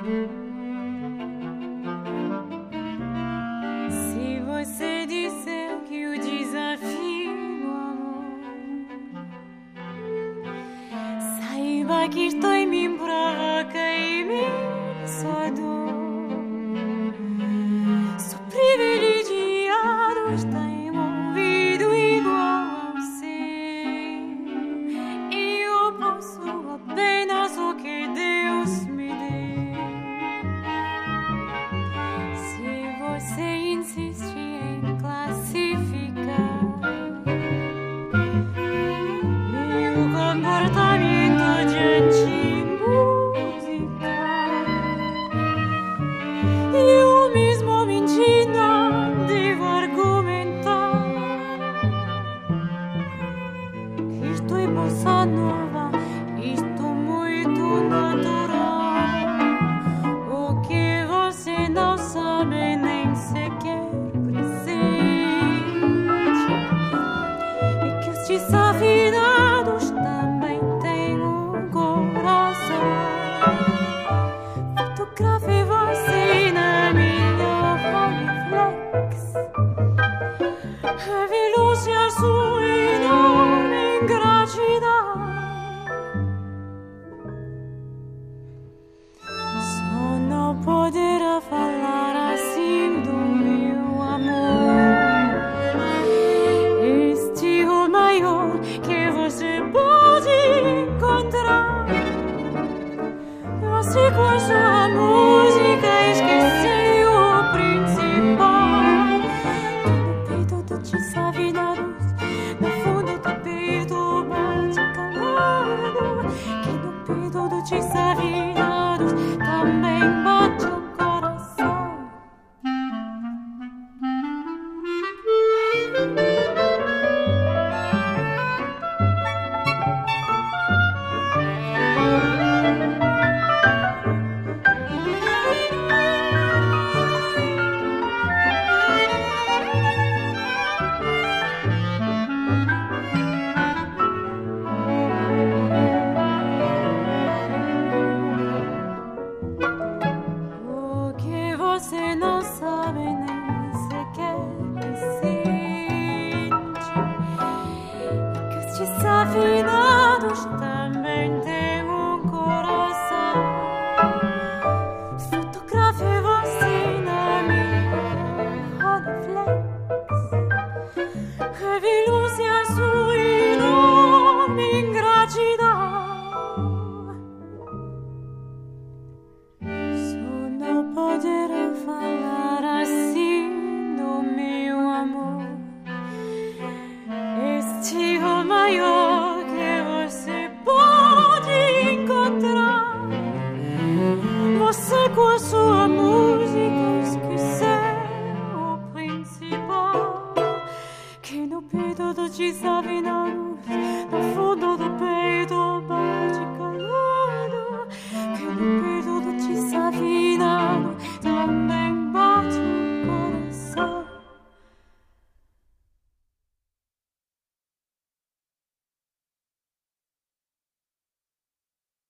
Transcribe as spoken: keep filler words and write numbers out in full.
Se você disser que o desafio do amor, saiba que isto em mim provoca imensa dor. Sou privilegiado, tenho ouvido igual ao seu, e eu posso apenas o que Deus me deu. Se você insiste em classificar meu comportamento diante musical, eu mesmo mentira devo argumentar que isto é bossa nova, isto muito natural. O que você não sabe nem sequer presente é que os desafinados também têm um coração. Fotografei você na minha Rolleiflex, revelo-se a sua enorme ingratidão. Só não poderá falar assim do meu amor. Este é o maior que você pode encontrar. Você com a sua música esqueceu o principal. Que no peito do desafinado, no fundo do peito bate calado. Que no peito do desafinado também bate o coração. O que você não sabe nem sequer presente é que os desafinados também têm um coração. Fotografei você na minha Rolleiflex, revelo-se a sua enorme ingratidão. Só não poderá falar assim do meu amor. Este é o maior que você pode encontrar. Você com a sua música esqueceu o principal. Que no peito do desafinado, no fundo do peito bate calado. Que no peito do desafinado também